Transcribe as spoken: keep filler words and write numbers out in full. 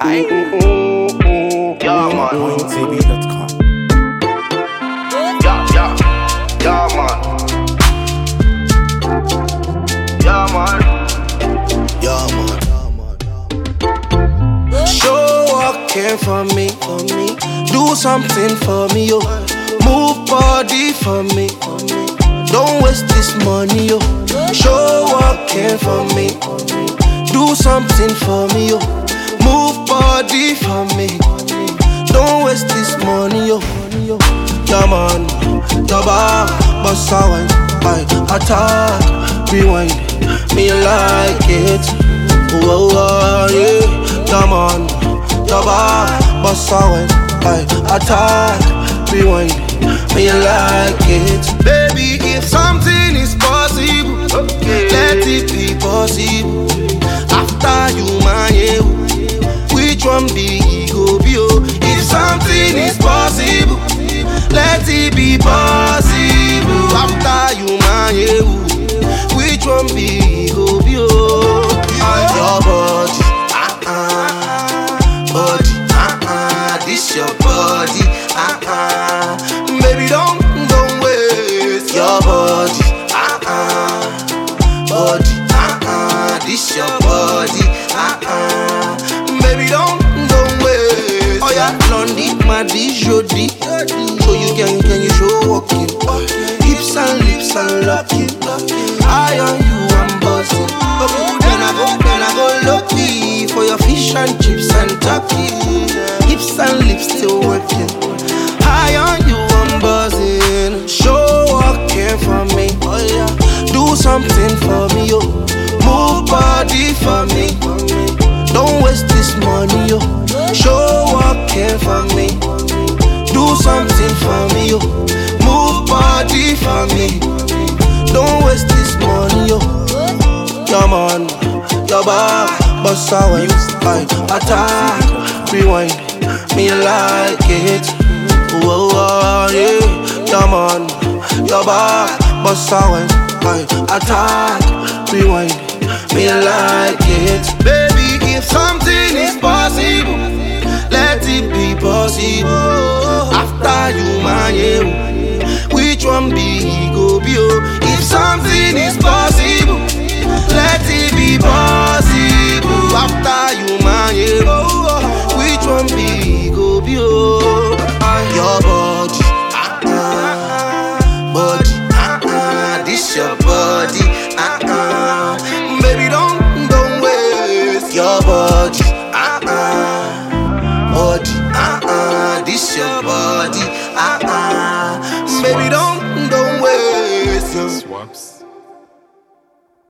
Yeah, man. point t v dot com. Yeah, yeah, yeah, man. Yeah, man. Yeah, man. Show walking for me, for me. Do something for me, yo. Move body for me, for me. Don't waste this money, yo. Show walking for me. Do something for me, yo. Move body for me. Don't waste this money, yo. Yeah, man. Your bar, bossa wine, I attack, rewind. Me like it. Whoa, whoa, yeah. Yeah, man. Your bar, bossa wine, I attack, rewind. Me like it. Baby, if something is possible, okay, let it be possible. After you, man, yeah, which one be go be, oh? If something is possible, let it be possible. After you, man, yeah, which one be go be, oh? Your body, uh-uh, body, uh-uh, this your body, uh-uh. Baby, don't, don't waste your body, uh-uh, body, uh-uh, this your body, uh-uh. Baby, don't, don't waste. Oh yeah, Blondie, Maddie, Jody, so you can, can you show walking, hips and lips and locking. I on you, I'm buzzing. Okay, then I go, then I go lucky for your fish and chips and turkey. Hips and lips still working. I on you, I'm buzzing. Show walking for me. Oh yeah, do something for me, yo. Move body for me. Don't waste this money, yo. Show walking for me. Do something for me, yo. Move body for me. Don't waste this money, yo. Yeah, man. Your bar, bossa wine, I attack, rewind. Me like it. Whoa, whoa, yeah. Yeah, man. Your bar, bossa wine, I attack, rewind. Me like it. Baby, if something is possible, let it be possible. After you, man, yeah, which one be go be, oh? If something is possible, let it be possible. After you, man, yeah, which one be go be, oh? Your body, uh-uh, body, uh-uh, this your body, uh-uh. Baby, don't, don't waste your body, uh-uh, body, uh-uh, this your body, uh-uh. Baby, don't, don't waste your Swaps.